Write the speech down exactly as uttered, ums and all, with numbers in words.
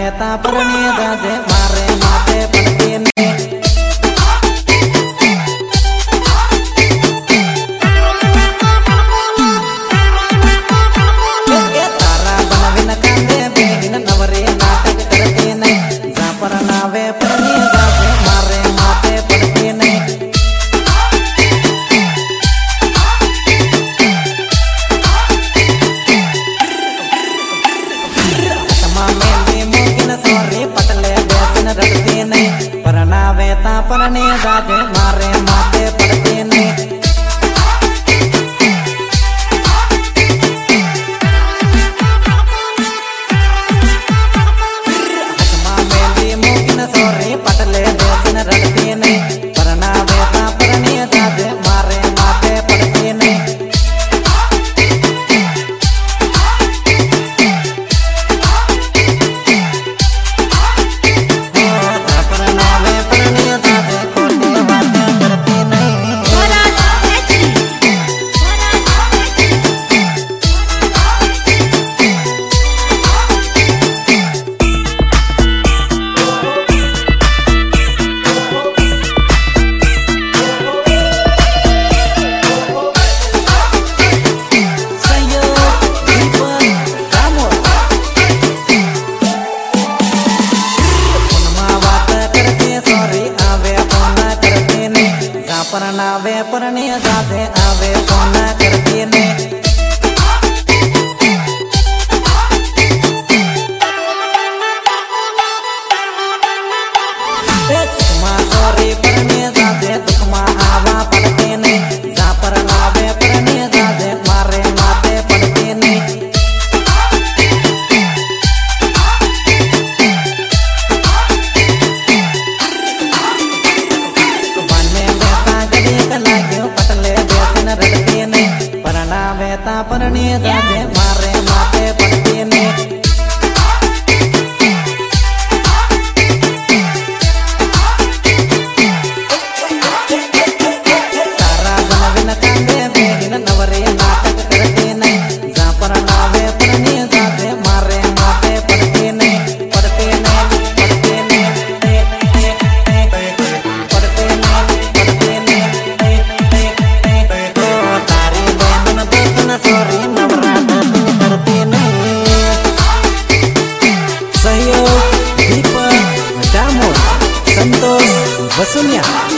वेता परने जाजे मारे माथे पड़ती ने तारा बनविन कांदे बेगिन नवरे नाटक करते ने जा पर नावे परने जाजे मारे माथे पड़ती ने वेता परने जाजे मारे माथे पड़ते ने मेली मुगिन सोरी पटले देसन रड़ते ने परना वेता परने जाजे मारे माथे पड़ते ने परनावे परने जाजे आवे फोन करती ने तुमा सोरी परने जाजे तुमा आवा पड़ते ने जा परनावे परने जाजे मारे माथे पड़ते ने वेता परने जाजे मारे माथे पड़ते ने तारा बनविन कांदे बेगिन नवरे नाटक करते ने जा पर नावे परने जाजे मारे माथे पड़ते ने पड़ते ने पड़ते ने पड़ते ने पड़ते ने तारी बहन सोरी नवरात्र करते नहीं सहयोग दीपक दामोद संतोष वसुनिया।